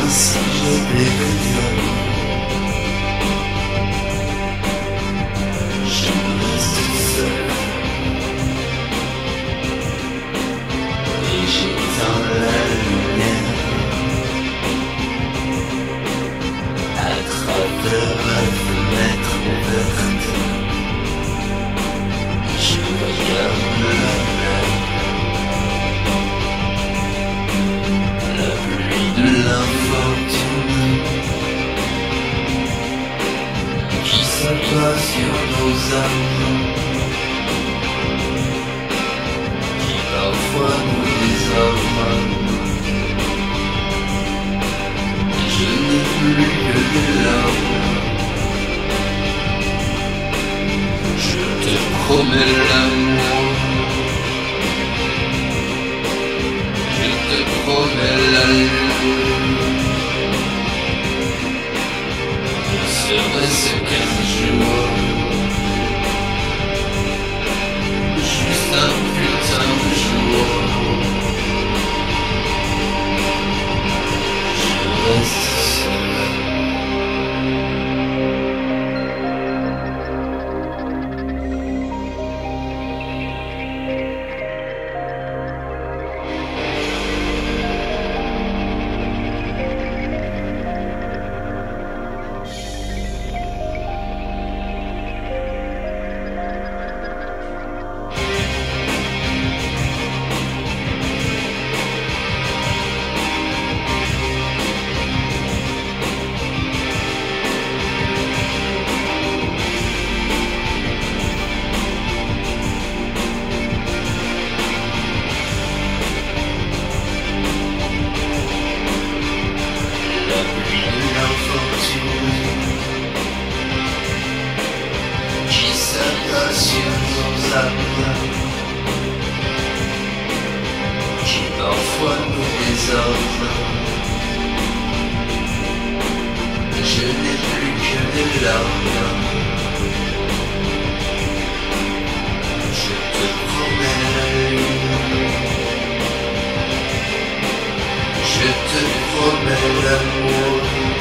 si j'étais que toi, je reste seul et j'éteins la lumière à travers la fenêtre ouverte. Je regarde la mer, la pluie de l'infortune qui s'abat sur nos âmes, qui parfois nous désarme. Je n'ai plus que des larmes. Je te promets l'amour, je te promets la lune. Ne serait-ce qu'un jour, juste un putain de jour. Je reste seul. Qui s'abat sur nos âmes, qui parfois nous désarme. Je n'ai plus que des larmes. Je te promets la lune, je te promets l'amour.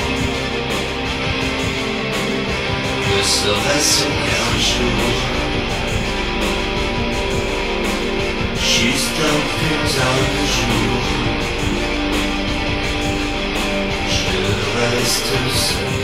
Ne serait-ce qu'un jour, juste un putain de jour, je reste seul.